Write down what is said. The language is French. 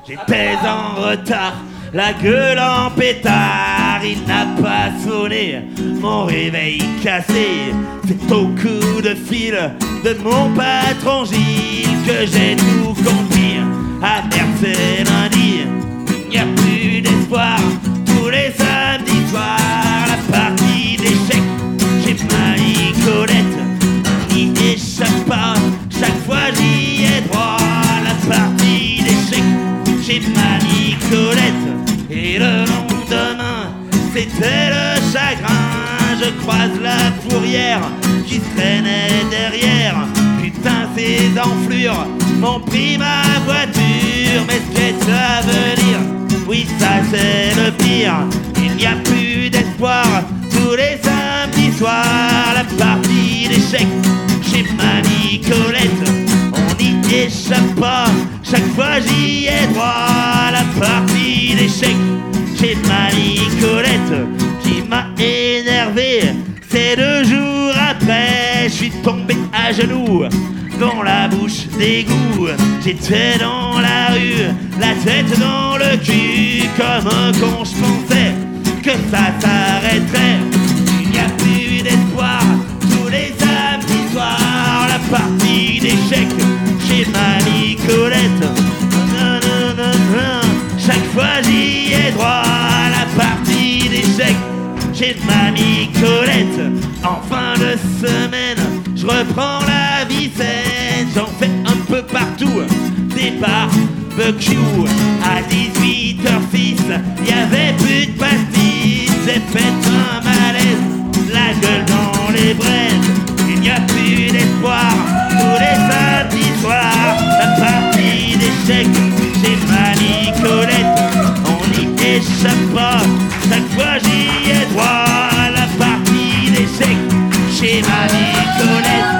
J'étais en retard, la gueule en pétard, il n'a pas sonné, mon réveil cassé. C'est au coup de fil de mon patron Gilles que j'ai tout compris. Ah merde, c'est lundi, il n'y a plus d'espoir. Tous les samedis soirs, la partie d'échecs chez ma Nicolette, on n'y échappe pas, chaque fois j'y ai droit. La partie d'échecs chez ma Nicolette, et le lendemain c'était le chagrin. Je croise la fourrière qui traînait derrière. Putain, ces enflures m'ont pris ma voiture. Mais ce que ça veut dire, oui ça c'est le pire. Il n'y a plus d'espoir, tous les samedis soirs. La partie d'échecs chez ma Nicolette, on n'y échappe pas, chaque fois j'y ai droit. La partie d'échecs chez ma Nicolette qui m'a énervé, c'est 2 jours après, je suis tombé à genoux dans la bouche d'égout. J'étais dans la rue, la tête dans le cul, comme un con, je pensais que ça s'arrêterait. Il n'y a plus d'espoir, tous les samedis soirs. La partie d'échecs chez ma Nicolette, chaque fois j'y ai droit. La partie d'échecs chez ma Nicolette. En fin de semaine, je reprends la vie saine. J'en fais un peu partout, des barbecues. À 18h06, y'avait plus de pastilles. J'ai fait un malaise, la gueule dans les braises. Il n'y a plus d'espoir, tous les samedis soirs. La partie d'échecs chez ma Nicolette, on n'y échappe pas, chaque fois j'y ai droit. La partie d'échecs chez ma Nicolette.